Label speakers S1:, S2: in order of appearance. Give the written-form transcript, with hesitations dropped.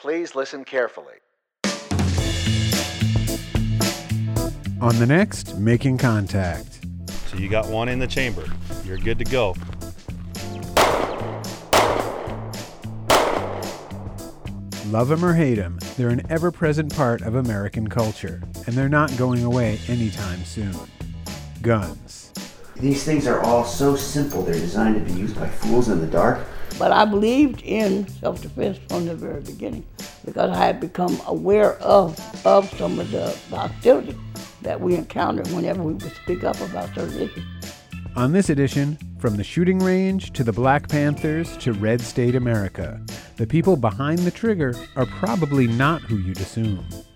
S1: Please listen carefully.
S2: On the next, Making Contact.
S3: So you got one in the chamber. You're good to go.
S2: Love 'em or hate 'em, they're an ever-present part of American culture, and they're not going away anytime soon. Guns.
S4: These things are all so simple. They're designed to be used by fools in the dark.
S5: But I believed in self-defense from the very beginning because I had become aware of some of the hostility that we encountered whenever we would speak up about certain issues.
S2: On this edition, from the shooting range to the Black Panthers to Red State America, the people behind the trigger are probably not who you'd assume.